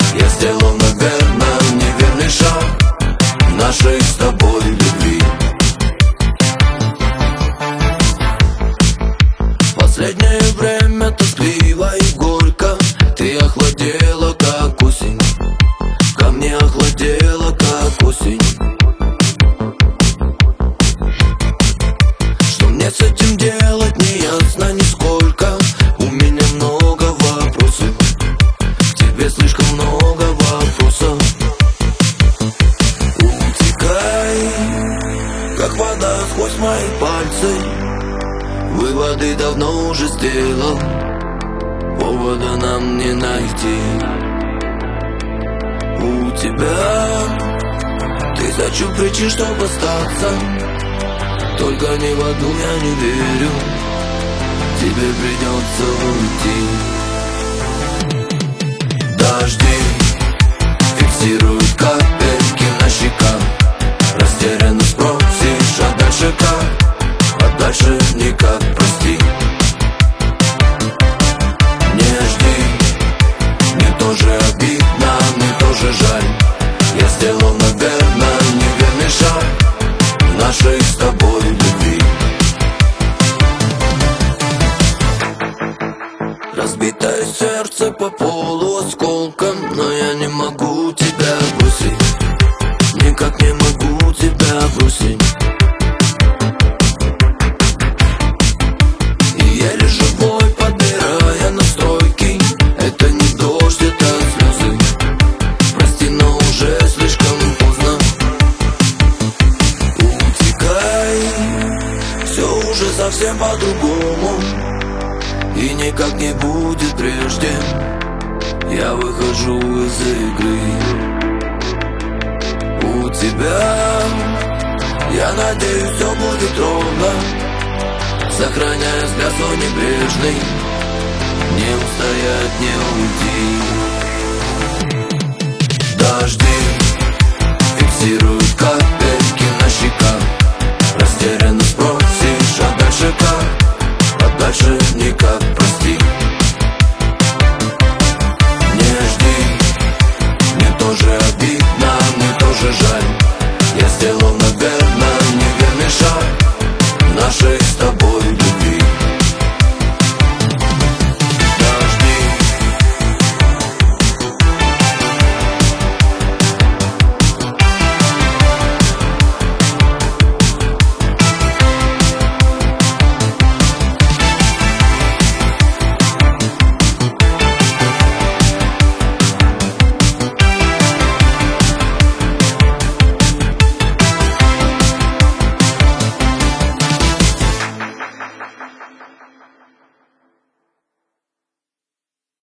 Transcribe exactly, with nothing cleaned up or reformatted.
Я сделал, наверное, неверный шаг в нашей с тобой любви. Последнее время тоскливо и горько. Ты охладела, как осень, ко мне охладела, как осень. Что мне с этим делать, не ясно нисколько. У меня много вопросов, к тебе слишком много вопросов. Утекай, как вода сквозь мои пальцы. Выводы давно уже сделал, повода нам не найти. У тебя тысячу причин, чтобы остаться, только не в одну я не верю. Тебе придется уйти. Дожди фиксируют капельки на щеках. Растерянно спросишь, а дальше как? А дальше никак, прости. Не жди, мне тоже обидно, мне тоже жаль. Я сделал, наверное, неверный шаг в нашей с тобой любви. Разбитое сердце по полу осколком, но я не могу тебя бросить, никак не могу тебя бросить. Еле живой, подбирая настройки. Это не дождь, это слезы. Прости, но уже слишком поздно. Утекай, все уже совсем по-другому, и никак не будет прежде. Я выхожу из игры. У тебя, я надеюсь, все будет ровно, сохраняя взгляд свой небрежный. Не устоять, не уйти. Дожди